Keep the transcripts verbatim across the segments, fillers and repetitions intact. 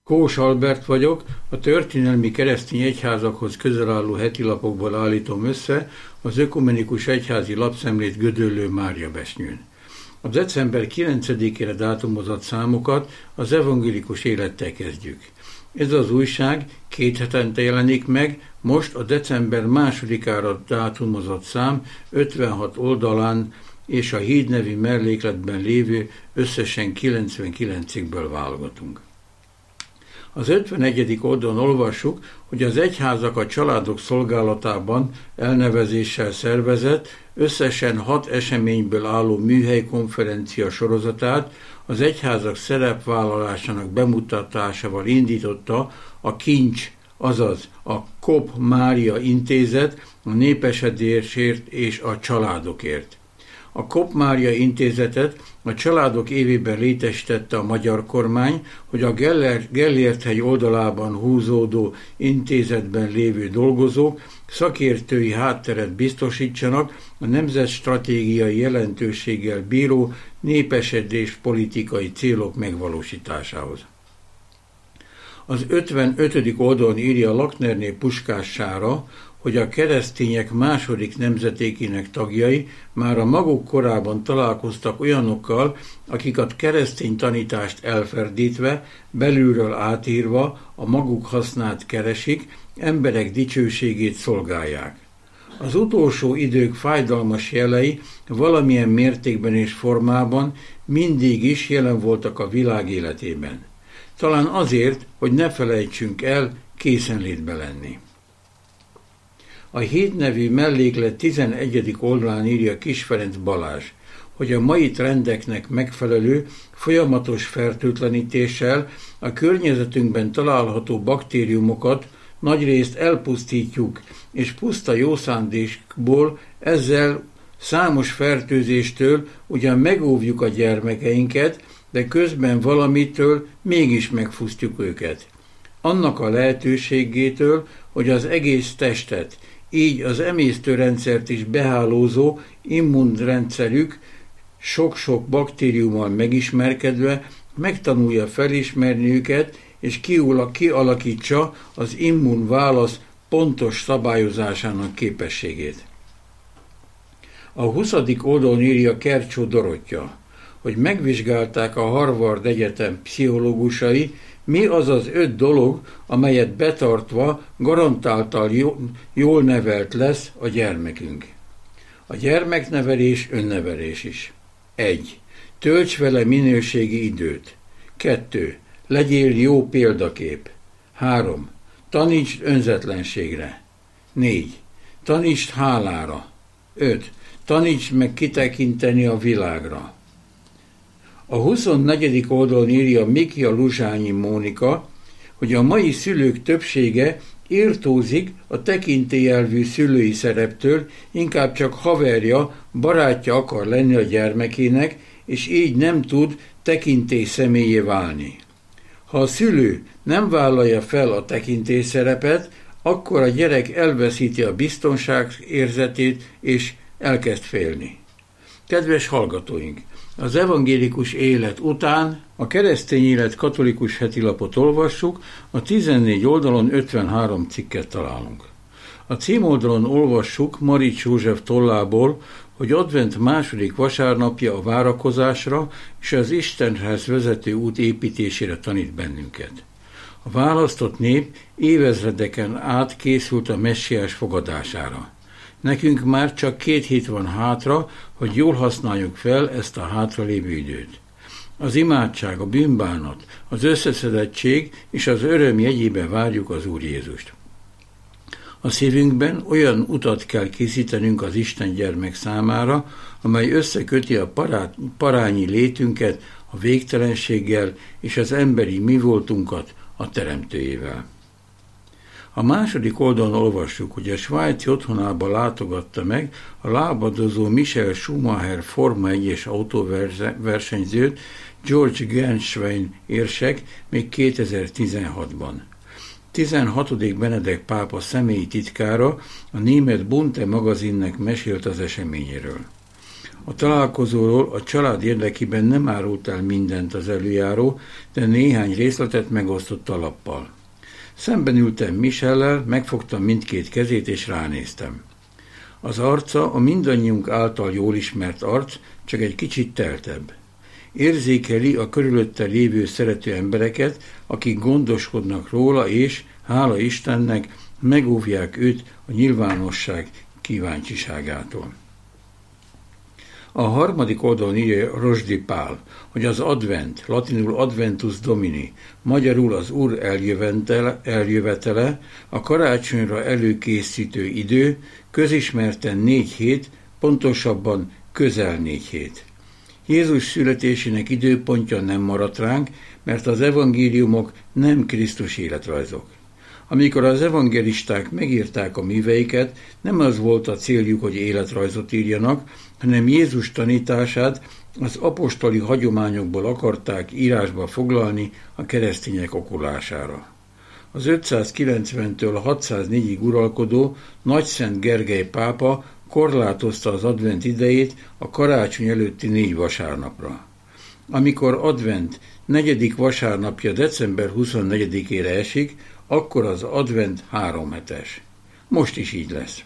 Kós Albert vagyok, a történelmi keresztény egyházakhoz közel álló hetilapokból állítom össze az Ökumenikus Egyházi Lapszemlét Gödöllő Mária Besnyőn. A december kilencedikére dátumozott számokat az evangélikus élettel kezdjük. Ez az újság két hetente jelenik meg, most a december másodikára dátumozott szám ötvenhat oldalán és a Híd nevű mellékletben lévő összesen kilencvenkilenc cikkből válogatunk. Az ötvenegyedik oldalon olvassuk, hogy az egyházak a családok szolgálatában elnevezéssel szervezett, összesen hat eseményből álló műhelykonferencia sorozatát az egyházak szerepvállalásának bemutatásával indította a Kincs, azaz a Kopp Mária Intézet a népesedésért és a családokért. A Kopp Mária Intézetet a családok évében létesítette a magyar kormány, hogy a Gellért-hegy oldalában húzódó intézetben lévő dolgozók szakértői hátteret biztosítsanak a nemzetstratégiai jelentőséggel bíró népesedés politikai célok megvalósításához. Az ötvenötödik oldalon írja Laknerné Puskás Sára, hogy a keresztények második nemzetékének tagjai már a maguk korában találkoztak olyanokkal, akik a keresztény tanítást elferdítve, belülről átírva a maguk hasznát keresik, emberek dicsőségét szolgálják. Az utolsó idők fájdalmas jelei valamilyen mértékben és formában mindig is jelen voltak a világ életében. Talán azért, hogy ne felejtsünk el készenlétbe lenni. A Híd nevű melléklet tizenegyedik oldalán írja Kis Ferenc Balázs, hogy a mai trendeknek megfelelő, folyamatos fertőtlenítéssel a környezetünkben található baktériumokat nagyrészt elpusztítjuk, és puszta jószándékból ezzel számos fertőzéstől ugyan megóvjuk a gyermekeinket, de közben valamitől mégis megfosztjuk őket. Annak a lehetőségétől, hogy az egész testet, így az emésztőrendszert is behálózó immunrendszerük sok-sok baktériummal megismerkedve megtanulja felismerni őket, és kialakítsa az immunválasz pontos szabályozásának képességét. A huszadik oldalon írja Kercsó Dorottya, hogy megvizsgálták a Harvard Egyetem pszichológusai, mi az az öt dolog, amelyet betartva garantáltan jól nevelt lesz a gyermekünk. A gyermeknevelés önnevelés is. egy. Tölts vele minőségi időt. kettő. Legyél jó példakép. három. Tanítsd önzetlenségre. négy. Tanítsd hálára. öt. Tanítsd meg kitekinteni a világra. A huszonnegyedik oldalon írja Mikja Luzsányi Mónika, hogy a mai szülők többsége irtózik a tekintélyelvű szülői szereptől, inkább csak haverja, barátja akar lenni a gyermekének, és így nem tud tekintély személyé válni. Ha a szülő nem vállalja fel a tekintély szerepet, akkor a gyerek elveszíti a biztonság érzetét, és elkezd félni. Kedves hallgatóink! Az evangélikus élet után a keresztény élet katolikus hetilapot olvassuk, a tizennégy oldalon ötvenhárom cikket találunk. A címoldalon olvassuk Marics József tollából, hogy advent második vasárnapja a várakozásra és az Istenhez vezető út építésére tanít bennünket. A választott nép évezredeken át készült a messiás fogadására. Nekünk már csak két hét van hátra, hogy jól használjuk fel ezt a hátralévő időt. Az imádság, a bűnbánat, az összeszedettség és az öröm jegyében várjuk az Úr Jézust. A szívünkben olyan utat kell készítenünk az Isten gyermek számára, amely összeköti a pará- parányi létünket a végtelenséggel és az emberi mi voltunkat a Teremtőjével. A második oldalon olvassuk, hogy a svájci otthonába látogatta meg a lábadozó Michael Schumacher Forma egyes autóversenyzőt George Gershwin érsek még kétezer-tizenhatban. tizenhatodik Benedek pápa személyi titkára a német Bunte magazinnek mesélt az eseményéről. A találkozóról a család érdekében nem árult el mindent az előjáró, de néhány részletet megosztott a lappal. Szemben ültem Michellel, megfogtam mindkét kezét és ránéztem. Az arca a mindannyiunk által jól ismert arc, csak egy kicsit teltebb. Érzékeli a körülötte lévő szerető embereket, akik gondoskodnak róla, és, hála Istennek, megóvják őt a nyilvánosság kíváncsiságától. A harmadik oldalon írja Rozsdi Pál, hogy az advent, latinul adventus domini, magyarul az Úr eljövetele, eljövetele, a karácsonyra előkészítő idő, közismerten négy hét, pontosabban közel négy hét. Jézus születésének időpontja nem maradt ránk, mert az evangéliumok nem Krisztus életrajzok. Amikor az evangelisták megírták a műveiket, nem az volt a céljuk, hogy életrajzot írjanak, hanem Jézus tanítását az apostoli hagyományokból akarták írásba foglalni a keresztények okulására. Az ötszázkilencventől hatszáznégyig uralkodó Nagyszent Gergely pápa korlátozta az advent idejét a karácsony előtti négy vasárnapra. Amikor advent negyedik vasárnapja december huszonnegyedikére esik, akkor az advent három hetes. Most is így lesz.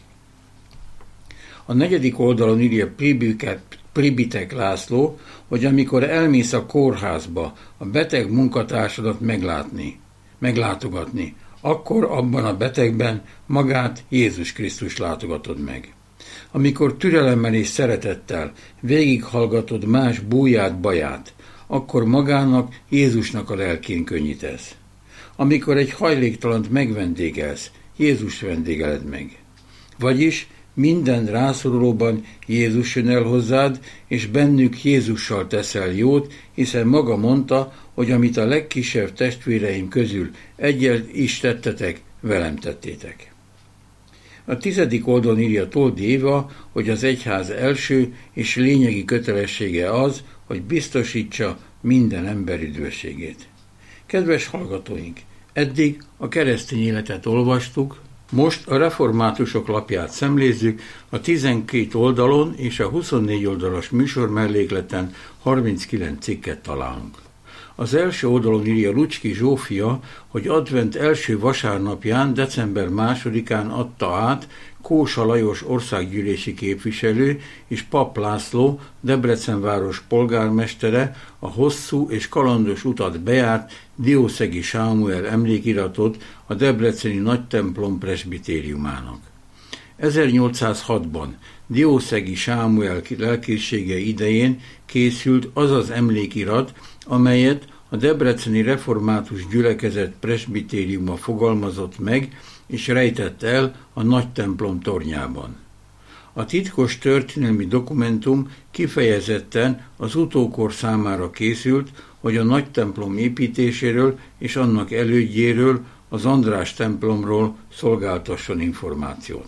A negyedik oldalon írja Pribitek László, hogy amikor elmész a kórházba a beteg munkatársadat meglátni, meglátogatni, akkor abban a betegben magát Jézus Krisztus látogatod meg. Amikor türelemmel és szeretettel végighallgatod más búját, baját, akkor magának, Jézusnak a lelkén könnyítesz. Amikor egy hajléktalant megvendégelsz, Jézus vendégeled meg. Vagyis minden rászorulóban Jézus jön el hozzád, és bennük Jézussal teszel jót, hiszen maga mondta, hogy amit a legkisebb testvéreim közül egyel is tettetek, velem tettétek. A tizedik oldalon írja Toldi Éva, hogy az egyház első és lényegi kötelessége az, hogy biztosítsa minden ember üdvösségét. Kedves hallgatóink, eddig a keresztény életet olvastuk, most a reformátusok lapját szemlézzük, a tizenkét oldalon és a huszonnégy oldalas műsor mellékleten harminckilenc cikket találunk. Az első oldalon írja Lucski Zsófia, hogy advent első vasárnapján, december másodikán adta át Kósa Lajos országgyűlési képviselő és Pap László, Debrecen város polgármestere a hosszú és kalandos utat bejárt Diószegi Sámuel emlékiratot a debreceni nagytemplom presbitériumának. ezernyolcszázhatban Diószegi Sámuel lelkészsége idején készült az az emlékirat, amelyet a debreceni református gyülekezet presbitériuma fogalmazott meg és rejtett el a nagytemplom tornyában. A titkos történelmi dokumentum kifejezetten az utókor számára készült, hogy a nagytemplom építéséről és annak elődjéről, az András templomról szolgáltasson információt.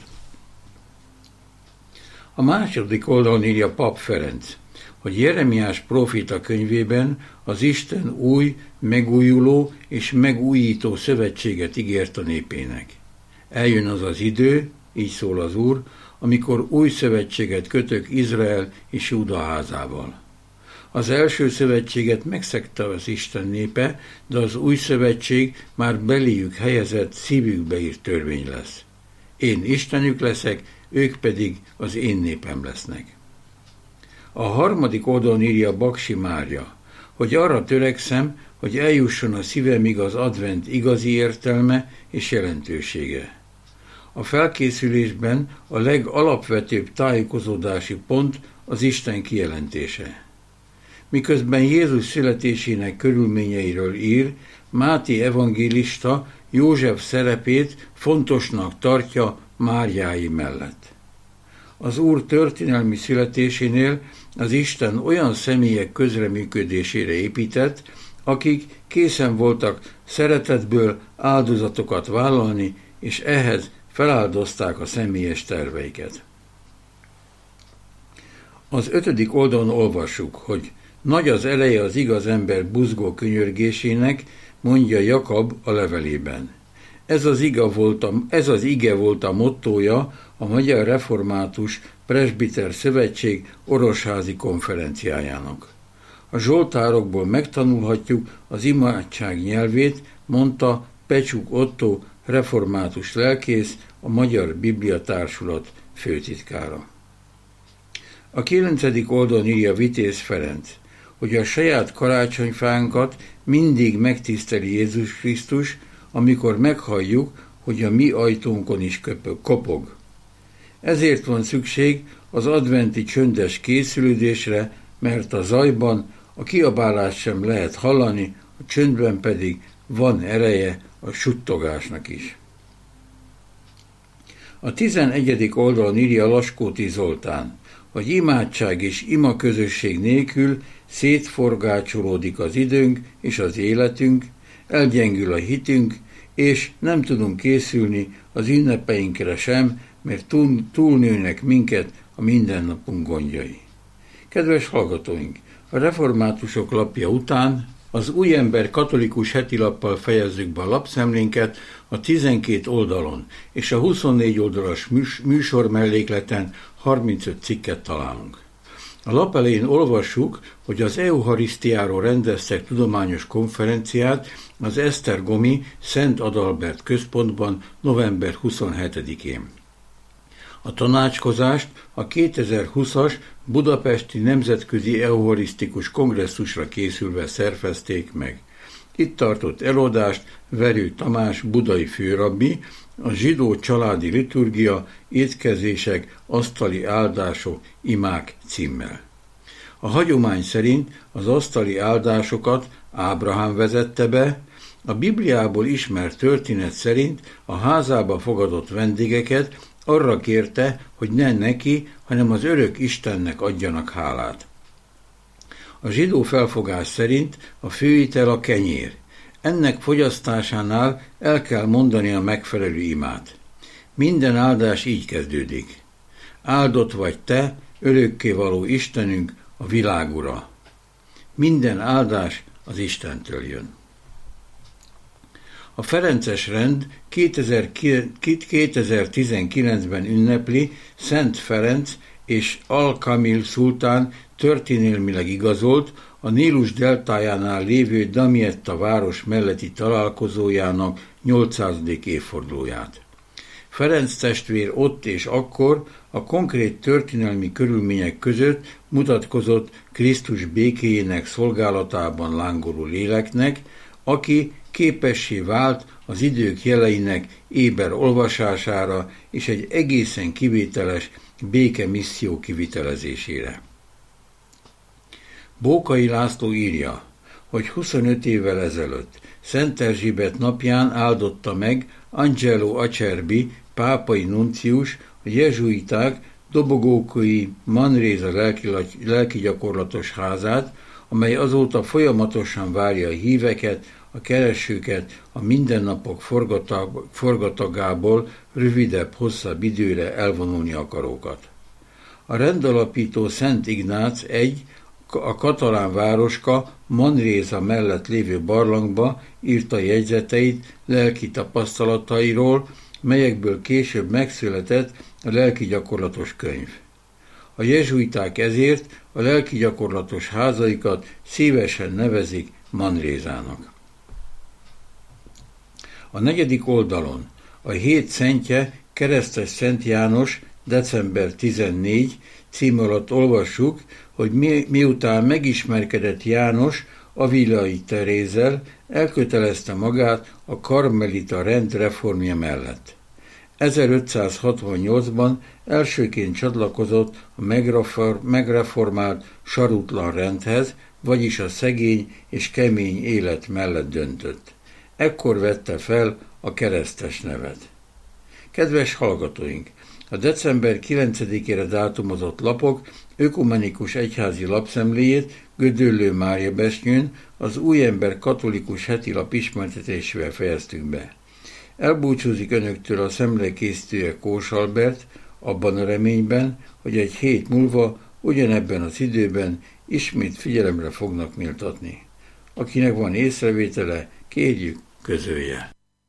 A második oldalon írja Pap Ferenc, hogy Jeremiás próféta könyvében az Isten új, megújuló és megújító szövetséget ígért a népének. Eljön az az idő, így szól az Úr, amikor új szövetséget kötök Izrael és Júda házával. Az első szövetséget megszegte az Isten népe, de az új szövetség már beléjük helyezett, szívükbe írt törvény lesz. Én Istenük leszek, ők pedig az én népem lesznek. A harmadik oldalon írja Baksi Mária, hogy arra törekszem, hogy eljusson a szívemig az advent igazi értelme és jelentősége. A felkészülésben a legalapvetőbb tájékozódási pont az Isten kijelentése. Miközben Jézus születésének körülményeiről ír, Máté evangélista József szerepét fontosnak tartja Máriái mellett. Az Úr történelmi születésénél az Isten olyan személyek közreműködésére épített, akik készen voltak szeretetből áldozatokat vállalni, és ehhez feláldozták a személyes terveiket. Az ötödik oldalon olvassuk, hogy nagy az eleje az igaz ember buzgó könyörgésének, mondja Jakab a levelében. Ez az, ige volt a, ez az ige volt a mottója a Magyar Református Presbiter Szövetség Orosházi konferenciájának. A zsoltárokból megtanulhatjuk az imádság nyelvét, mondta Pecsuk Ottó református lelkész, a Magyar Biblia Társulat főtitkára. A kilencedik oldalon írja Vitéz Ferenc, hogy a saját karácsonyfánkat mindig megtiszteli Jézus Krisztus, amikor meghalljuk, hogy a mi ajtónkon is köpög, kopog. Ezért van szükség az adventi csöndes készülődésre, mert a zajban a kiabálást sem lehet hallani, a csöndben pedig van ereje a suttogásnak is. A tizenegyedik oldalon írja Laskóti Zoltán, hogy imádság és ima közösség nélkül szétforgácsolódik az időnk és az életünk, elgyengül a hitünk, és nem tudunk készülni az ünnepeinkre sem, mert túl, túlnőnek minket a mindennapunk gondjai. Kedves hallgatóink, a reformátusok lapja után az Újember katolikus hetilappal fejezzük be a lapszemlénket a tizenkét oldalon, és a huszonnégy oldalas műsor mellékleten harmincöt cikket találunk. A lap elején olvassuk, hogy az Eucharisztiáról rendeztek tudományos konferenciát az Esztergomi Szent Adalbert központban november huszonhetedikén. A tanácskozást a kétezer-húszas Budapesti Nemzetközi Eucharisztikus Kongresszusra készülve szervezték meg. Itt tartott előadást Verő Tamás budai főrabbi, a zsidó családi liturgia, étkezések, asztali áldások, imák címmel. A hagyomány szerint az asztali áldásokat Ábrahám vezette be, a Bibliából ismert történet szerint a házába fogadott vendégeket arra kérte, hogy ne neki, hanem az örök Istennek adjanak hálát. A zsidó felfogás szerint a főétel a kenyér. Ennek fogyasztásánál el kell mondani a megfelelő imát. Minden áldás így kezdődik. Áldott vagy te, örökkévaló Istenünk, a világ ura. Minden áldás az Istentől jön. A ferences rend kétezer-tizenkilencben ünnepli Szent Ferenc és Al-Kamil szultán történelmileg igazolt a Nílus deltájánál lévő Damietta város melletti találkozójának nyolcszázadik évfordulóját. Ferenc testvér ott és akkor a konkrét történelmi körülmények között mutatkozott Krisztus békéjének szolgálatában lángoló léleknek, aki képessé vált az idők jeleinek éber olvasására és egy egészen kivételes békemisszió kivitelezésére. Bókai László írja, hogy huszonöt évvel ezelőtt Szent Erzsébet napján áldotta meg Angelo Acerbi, pápai nuncius, a jezsuiták dobogókői Manresa lelki, lelki gyakorlatos házát, amely azóta folyamatosan várja a híveket, a keresőket a mindennapok forgatag, forgatagából rövidebb, hosszabb időre elvonulni akarókat. A rendalapító Szent Ignác egy, a katalán városka Manresa mellett lévő barlangba írta jegyzeteit lelki tapasztalatairól, melyekből később megszületett a lelki gyakorlatos könyv. A jezsuiták ezért a lelki gyakorlatos házaikat szívesen nevezik Manrésának. A negyedik oldalon a hét szentje keresztes Szent János december tizennégy cím alatt olvassuk, hogy mi, miután megismerkedett János Avilai Terézzel, elkötelezte magát a karmelita rend reformja mellett. ezerötszázhatvannyolcban elsőként csatlakozott a megreformált sarutlan rendhez, vagyis a szegény és kemény élet mellett döntött. Ekkor vette fel a keresztes nevet. Kedves hallgatóink! A december kilencedikére dátumozott lapok ökumenikus egyházi lapszemléjét Gödöllő Mária Besnyőn az Újember katolikus hetilap ismertetésével fejeztük be. Elbúcsúzik önöktől a szemlekészítője Kós Albert, abban a reményben, hogy egy hét múlva ugyanebben az időben ismét figyelemre fognak méltatni. Akinek van észrevétele, kérjük, közölje.